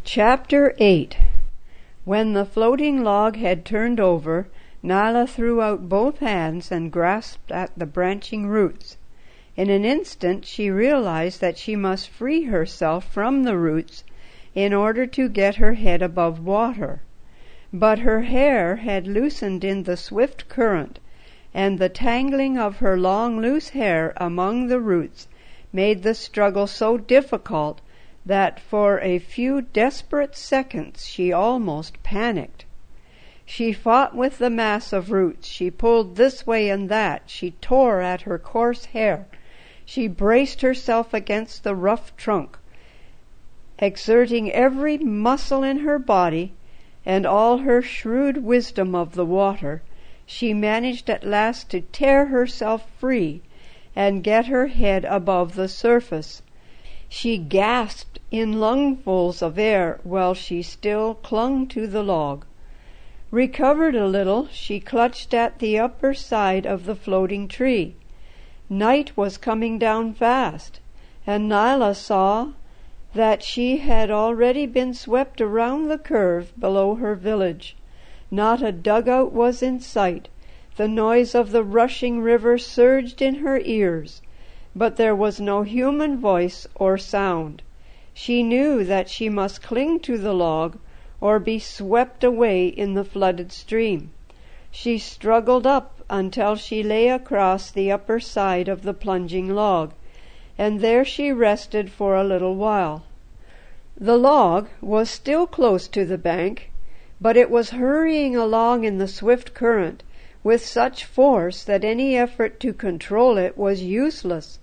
Chapter 8. When the floating log had turned over, Nyla threw out both hands and grasped at the branching roots. In an instant she realized that she must free herself from the roots in order to get her head above water. But her hair had loosened in the swift current, and the tangling of her long loose hair among the roots made the struggle so difficult that for a few desperate seconds she almost panicked. She fought with the mass of roots. She pulled this way and that. She tore at her coarse hair. She braced herself against the rough trunk. Exerting every muscle in her body and all her shrewd wisdom of the water, she managed at last to tear herself free and get her head above the surface. She gasped in lungfuls of air while she still clung to the log. Recovered a little, she clutched at the upper side of the floating tree. Night was coming down fast, and Nyla saw that she had already been swept around the curve below her village. Not a dugout was in sight. The noise of the rushing river surged in her ears, but there was no human voice or sound. She knew that she must cling to the log or be swept away in the flooded stream. She struggled up until she lay across the upper side of the plunging log, and there she rested for a little while. The log was still close to the bank, but it was hurrying along in the swift current with such force that any effort to control it was useless.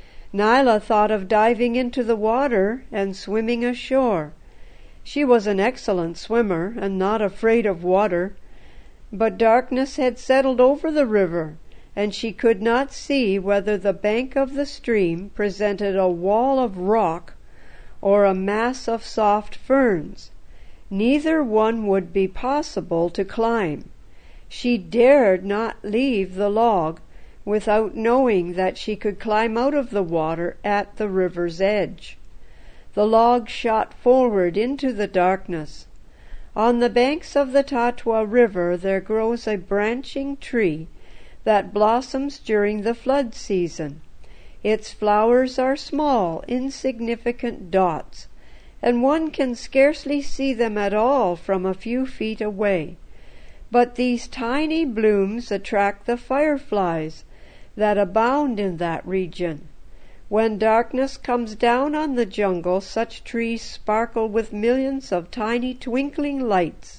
Nyla thought of diving into the water and swimming ashore. She was an excellent swimmer and not afraid of water, but darkness had settled over the river, and she could not see whether the bank of the stream presented a wall of rock or a mass of soft ferns. Neither one would be possible to climb. She dared not leave the log without knowing that she could climb out of the water at the river's edge. The log shot forward into the darkness. On the banks of the Tatwa River there grows a branching tree that blossoms during the flood season. Its flowers are small, insignificant dots, and one can scarcely see them at all from a few feet away. But these tiny blooms attract the fireflies that abound in that region. When darkness comes down on the jungle, such trees sparkle with millions of tiny twinkling lights.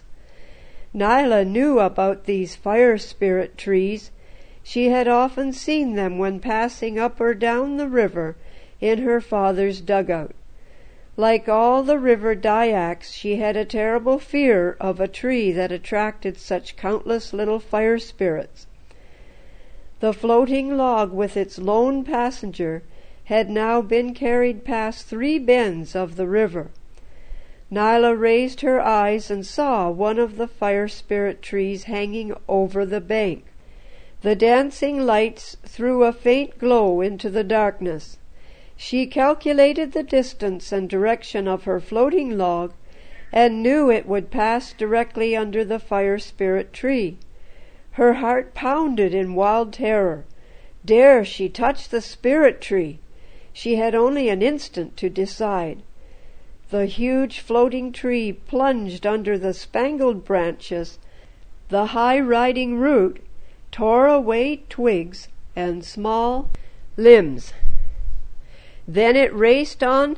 Nyla knew about these fire spirit trees. She had often seen them when passing up or down the river in her father's dugout. Like all the river Dyaks, she had a terrible fear of a tree that attracted such countless little fire spirits. The floating log with its lone passenger had now been carried past 3 bends of the river. Nyla raised her eyes and saw one of the fire spirit trees hanging over the bank. The dancing lights threw a faint glow into the darkness. She calculated the distance and direction of her floating log and knew it would pass directly under the fire spirit tree. Her heart pounded in wild terror. Dare she touch the spirit tree? She had only an instant to decide. The huge floating tree plunged under the spangled branches. The high riding root tore away twigs and small limbs. Then it raced on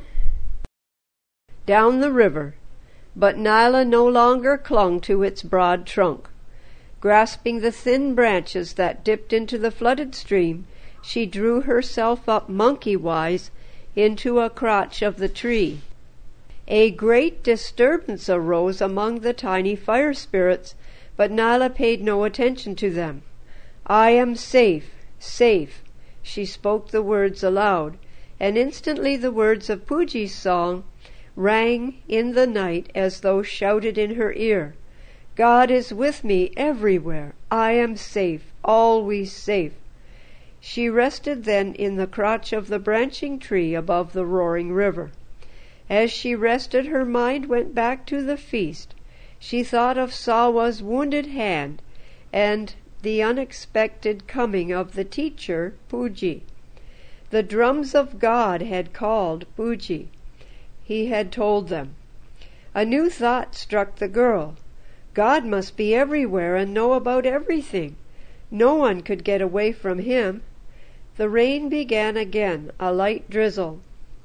down the river, but Nyla no longer clung to its broad trunk. Grasping the thin branches that dipped into the flooded stream, she drew herself up monkey-wise into a crotch of the tree. A great disturbance arose among the tiny fire spirits, but Nyla paid no attention to them. "I am safe, safe." She spoke the words aloud, and instantly the words of Puji's song rang in the night as though shouted in her ear. "God is with me everywhere. I am safe, always safe." She rested then in the crotch of the branching tree above the roaring river. As she rested, her mind went back to the feast. She thought of Salwa's wounded hand and the unexpected coming of the teacher, Pujji. The drums of God had called Pujji. He had told them. A new thought struck the girl. God must be everywhere and know about everything. No one could get away from him. The rain began again, a light drizzle.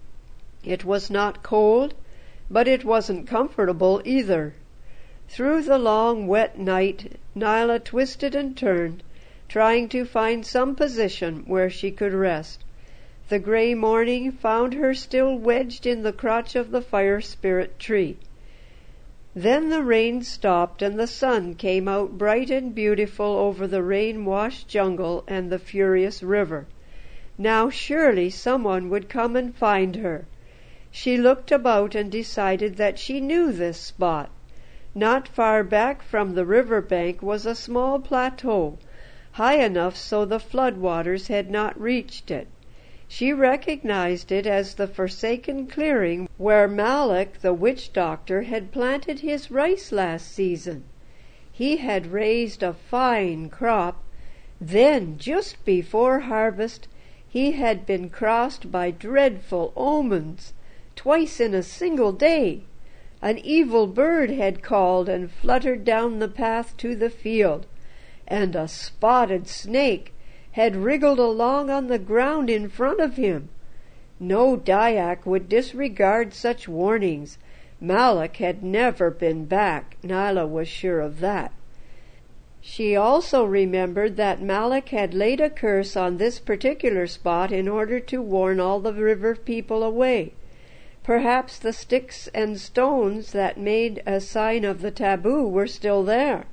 It was not cold, but it wasn't comfortable either. Through the long, wet night, Nyla twisted and turned, trying to find some position where she could rest. The gray morning found her still wedged in the crotch of the fire spirit tree. Then the rain stopped and the sun came out bright and beautiful over the rain-washed jungle and the furious river. Now surely someone would come and find her. She looked about and decided that she knew this spot. Not far back from the river bank was a small plateau, high enough so the flood waters had not reached it. She recognized it as the forsaken clearing where Malak, the witch doctor, had planted his rice last season. He had raised a fine crop. Then, just before harvest, he had been crossed by dreadful omens, twice in a single day. An evil bird had called and fluttered down the path to the field, and a spotted snake had wriggled along on the ground in front of him. No Dyak would disregard such warnings. Malak had never been back, Nyla was sure of that. She also remembered that Malak had laid a curse on this particular spot in order to warn all the river people away. Perhaps the sticks and stones that made a sign of the taboo were still there.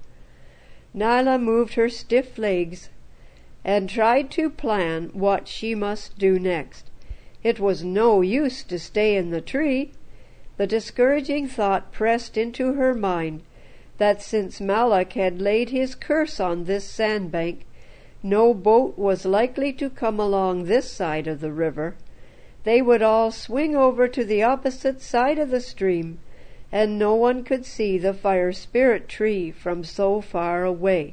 Nyla moved her stiff legs and tried to plan what she must do next. It was no use to stay in the tree. The discouraging thought pressed into her mind that since Malak had laid his curse on this sandbank, no boat was likely to come along this side of the river. They would all swing over to the opposite side of the stream, and no one could see the fire spirit tree from so far away.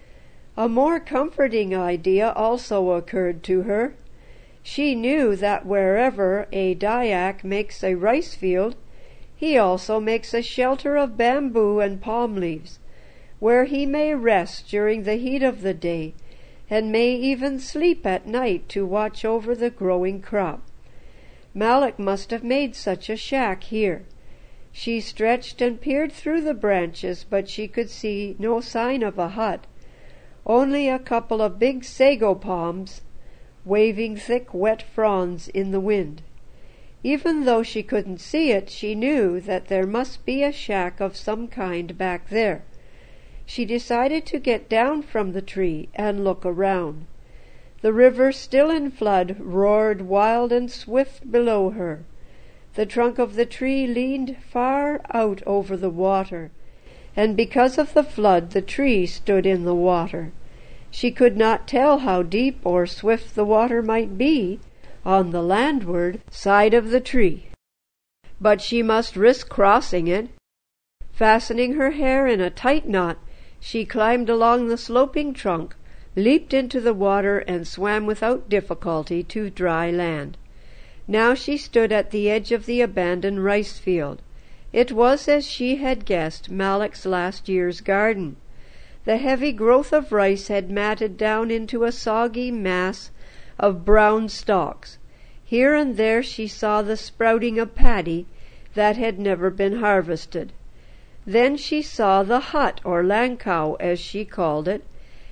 A more comforting idea also occurred to her. She knew that wherever a Dyak makes a rice field, he also makes a shelter of bamboo and palm leaves, where he may rest during the heat of the day, and may even sleep at night to watch over the growing crop. Malak must have made such a shack here. She stretched and peered through the branches, but she could see no sign of a hut, only a couple of big sago palms waving thick wet fronds in the wind. Even though she couldn't see it, she knew that there must be a shack of some kind back there. She decided to get down from the tree and look around. The river, still in flood, roared wild and swift below her. The trunk of the tree leaned far out over the water, and because of the flood the tree stood in the water. She could not tell how deep or swift the water might be on the landward side of the tree, but she must risk crossing it. Fastening her hair in a tight knot, she climbed along the sloping trunk, leaped into the water, and swam without difficulty to dry land. Now she stood at the edge of the abandoned rice field. It was, as she had guessed, Malak's last year's garden. The heavy growth of rice had matted down into a soggy mass of brown stalks. Here and there she saw the sprouting of paddy that had never been harvested. Then she saw the hut, or lankow as she called it,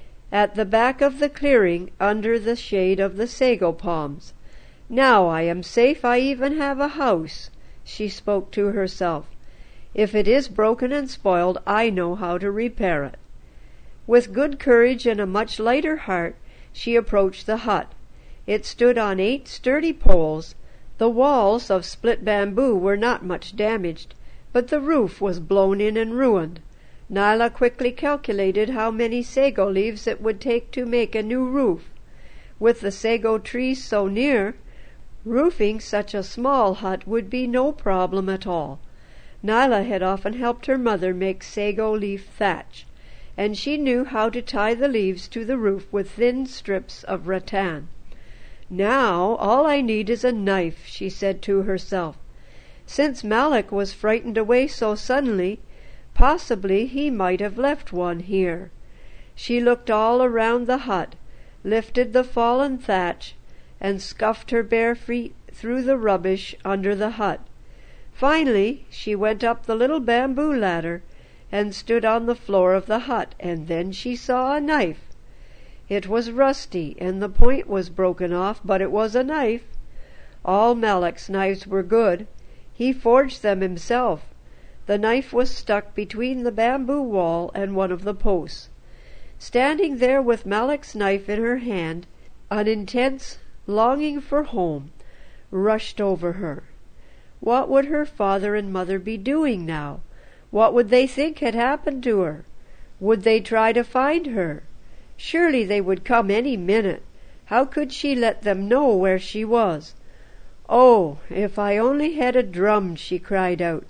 at the back of the clearing under the shade of the sago palms. Now I am safe. I even have a house, she spoke to herself. If it is broken and spoiled, I know how to repair it. With good courage and a much lighter heart, she approached the hut. It stood on 8 sturdy poles. The walls of split bamboo were not much damaged, but the roof was blown in and ruined. Nyla quickly calculated how many sago leaves it would take to make a new roof. With the sago trees so near, Roofing such a small hut would be no problem at all. Nyla had often helped her mother make sago leaf thatch, and she knew how to tie the leaves to the roof with thin strips of rattan. "Now all I need is a knife," she said to herself. Since Malik was frightened away so suddenly, possibly he might have left one here. She looked all around the hut, lifted the fallen thatch, and scuffed her bare feet through the rubbish under the hut. Finally she went up the little bamboo ladder and stood on the floor of the hut, and then she saw a knife. It was rusty, and the point was broken off, but it was a knife. All Malik's knives were good. He forged them himself. The knife was stuck between the bamboo wall and one of the posts. Standing there with Malik's knife in her hand, an intense longing for home rushed over her. What would her father and mother be doing now? What would they think had happened to her? Would they try to find her? Surely they would come any minute. How could she let them know where she was? "Oh, if I only had a drum," she cried out.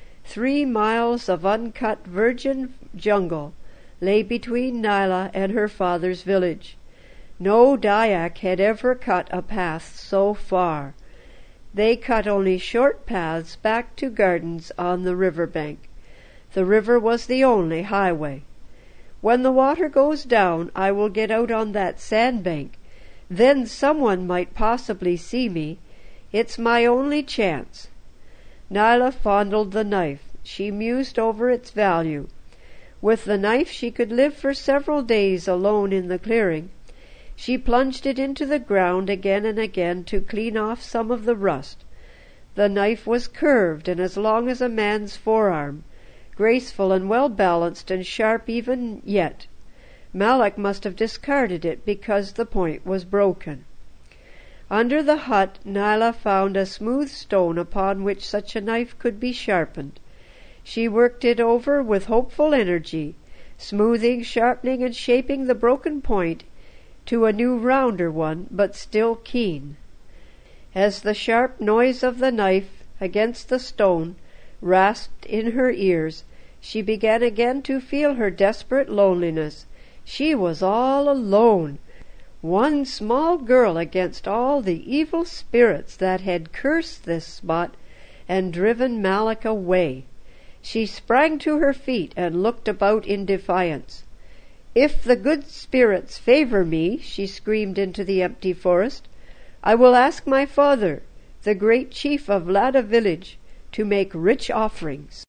3 miles of uncut virgin jungle lay between Nyla and her father's village. No Dyak had ever cut a path so far. They cut only short paths back to gardens on the river bank. The river was the only highway. "When the water goes down, I will get out on that sandbank. Then someone might possibly see me. It's my only chance." Nyla fondled the knife. She mused over its value. With the knife she could live for several days alone in the clearing. She plunged it into the ground again and again to clean off some of the rust. The knife was curved and as long as a man's forearm, graceful and well balanced and sharp even yet. Malik must have discarded it because the point was broken. Under the hut Nyla found a smooth stone upon which such a knife could be sharpened. She worked it over with hopeful energy, smoothing, sharpening, and shaping the broken point to a new rounder one, but still keen. As the sharp noise of the knife against the stone rasped in her ears, she began again to feel her desperate loneliness. She was all alone, one small girl against all the evil spirits that had cursed this spot and driven Malik away. She sprang to her feet and looked about in defiance. "If the good spirits favor me," she screamed into the empty forest, "I will ask my father, the great chief of Lada village, to make rich offerings."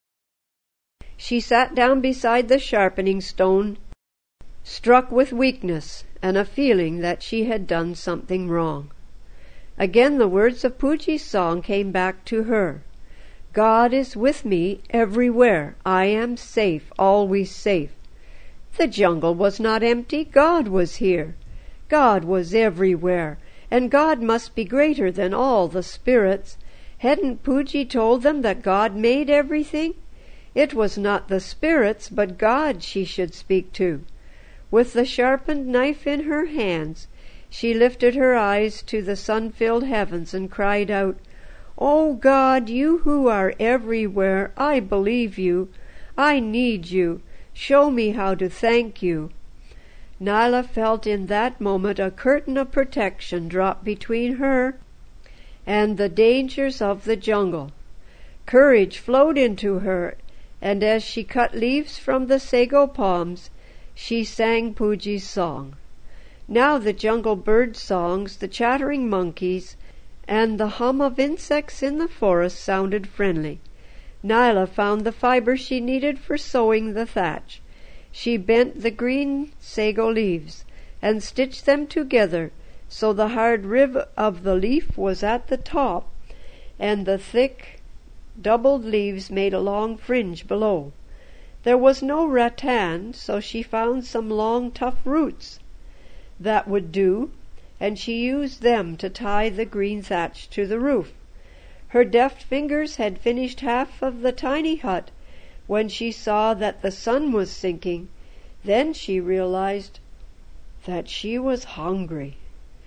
She sat down beside the sharpening stone, struck with weakness and a feeling that she had done something wrong. Again the words of Pooji's song came back to her. "God is with me everywhere. I am safe, always safe." The jungle was not empty. God was here. God was everywhere, and God must be greater than all the spirits. Hadn't Pooji told them that God made everything? It was not the spirits, but God she should speak to. With the sharpened knife in her hands, she lifted her eyes to the sun-filled heavens and cried out, "O God, you who are everywhere, I believe you. I need you. Show me how to thank you." Nyla felt in that moment a curtain of protection drop between her and the dangers of the jungle. Courage flowed into her, and as she cut leaves from the sago palms, she sang Pooji's song. Now the jungle bird songs, the chattering monkeys, and the hum of insects in the forest sounded friendly. Nyla found the fiber she needed for sewing the thatch. She bent the green sago leaves and stitched them together so the hard rib of the leaf was at the top and the thick doubled leaves made a long fringe below. There was no rattan, so she found some long tough roots. That would do, and she used them to tie the green thatch to the roof. Her deft fingers had finished half of the tiny hut when she saw that the sun was sinking. Then she realized that she was hungry.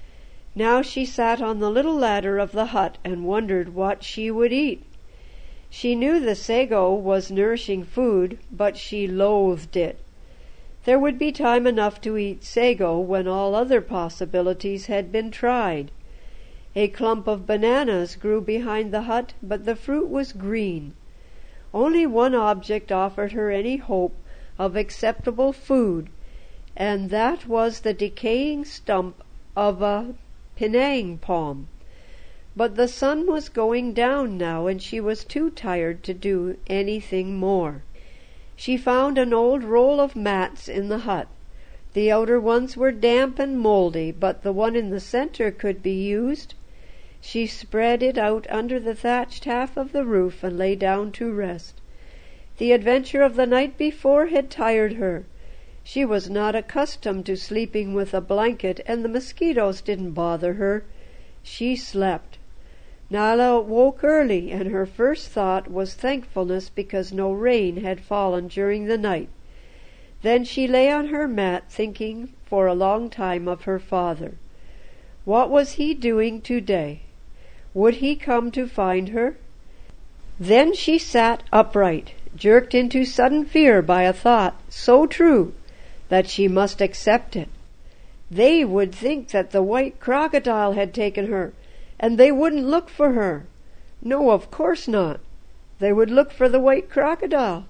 Now she sat on the little ladder of the hut and wondered what she would eat. She knew the sago was nourishing food, but she loathed it. There would be time enough to eat sago when all other possibilities had been tried. A clump of bananas grew behind the hut, but the fruit was green. Only one object offered her any hope of acceptable food, and that was the decaying stump of a Penang palm. But the sun was going down now, and she was too tired to do anything more. She found an old roll of mats in the hut. The outer ones were damp and mouldy, but the one in the center could be used. She spread it out under the thatched half of the roof and lay down to rest. The adventure of the night before had tired her. She was not accustomed to sleeping with a blanket, and the mosquitoes didn't bother her. She slept. Nala woke early, and her first thought was thankfulness because no rain had fallen during the night. Then she lay on her mat thinking for a long time of her father. What was he doing today? Would he come to find her? Then she sat upright, jerked into sudden fear by a thought so true that she must accept it. They would think that the white crocodile had taken her, and they wouldn't look for her. No, of course not. They would look for the white crocodile.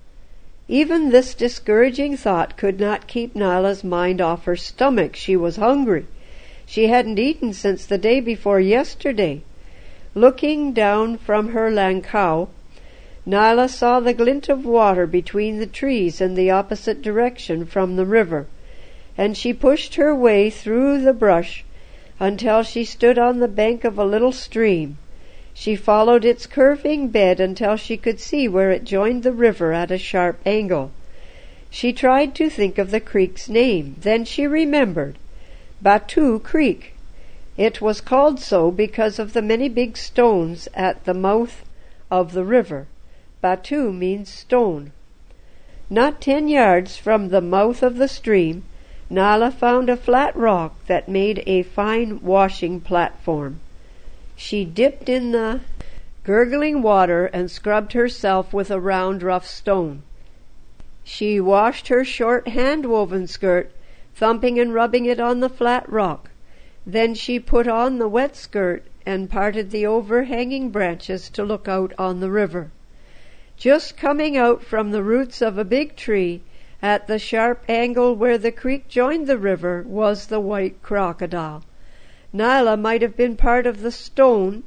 Even this discouraging thought could not keep Nala's mind off her stomach. She was hungry. She hadn't eaten since the day before yesterday. Looking down from her lankau, Nala saw the glint of water between the trees in the opposite direction from the river, and she pushed her way through the brush until she stood on the bank of a little stream. She followed its curving bed until she could see where it joined the river at a sharp angle. She tried to think of the creek's name. Then she remembered. Batu Creek. It was called so because of the many big stones at the mouth of the river. Batu means stone. Not 10 yards from the mouth of the stream, Nala found a flat rock that made a fine washing platform. She dipped in the gurgling water and scrubbed herself with a round, rough stone. She washed her short hand-woven skirt, thumping and rubbing it on the flat rock. Then she put on the wet skirt and parted the overhanging branches to look out on the river. Just coming out from the roots of a big tree, at the sharp angle where the creek joined the river, was the white crocodile. Nala might have been part of the stone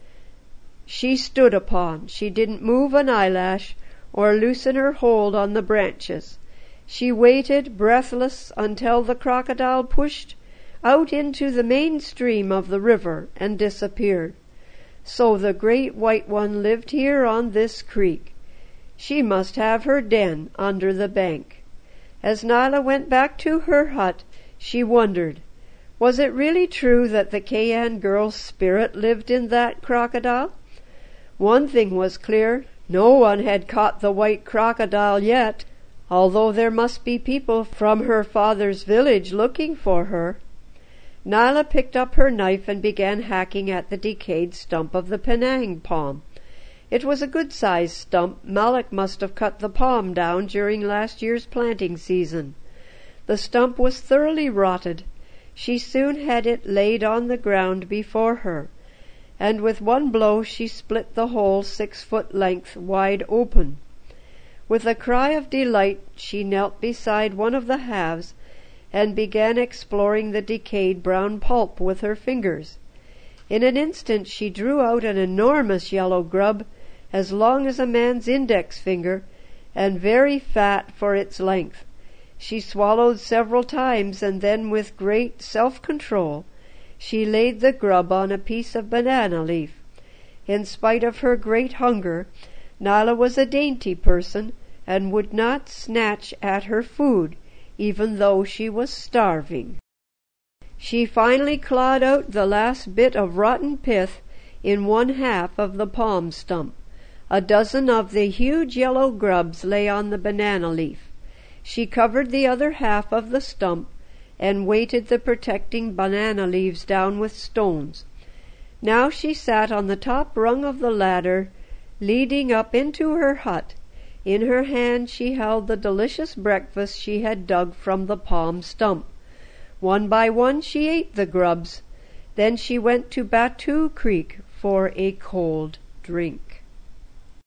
she stood upon. She didn't move an eyelash or loosen her hold on the branches. She waited, breathless, until the crocodile pushed out into the main stream of the river and disappeared. So the great white one lived here on this creek. She must have her den under the bank. As Nala went back to her hut, she wondered, was it really true that the Kayan girl's spirit lived in that crocodile? One thing was clear, no one had caught the white crocodile yet, although there must be people from her father's village looking for her. Nala picked up her knife and began hacking at the decayed stump of the Penang palm. It was a good-sized stump. Malik must have cut the palm down during last year's planting season. The stump was thoroughly rotted. She soon had it laid on the ground before her, and with one blow she split the hole 6 foot length wide open. With a cry of delight she knelt beside one of the halves and began exploring the decayed brown pulp with her fingers. In an instant she drew out an enormous yellow grub, as long as a man's index finger, and very fat for its length. She swallowed several times, and then with great self-control she laid the grub on a piece of banana leaf. In spite of her great hunger, Nala was a dainty person, and would not snatch at her food, even though she was starving. She finally clawed out the last bit of rotten pith in one half of the palm stump. A dozen of the huge yellow grubs lay on the banana leaf. She covered the other half of the stump and weighted the protecting banana leaves down with stones. Now she sat on the top rung of the ladder, leading up into her hut. In her hand she held the delicious breakfast she had dug from the palm stump. One by one she ate the grubs. Then she went to Batu Creek for a cold drink.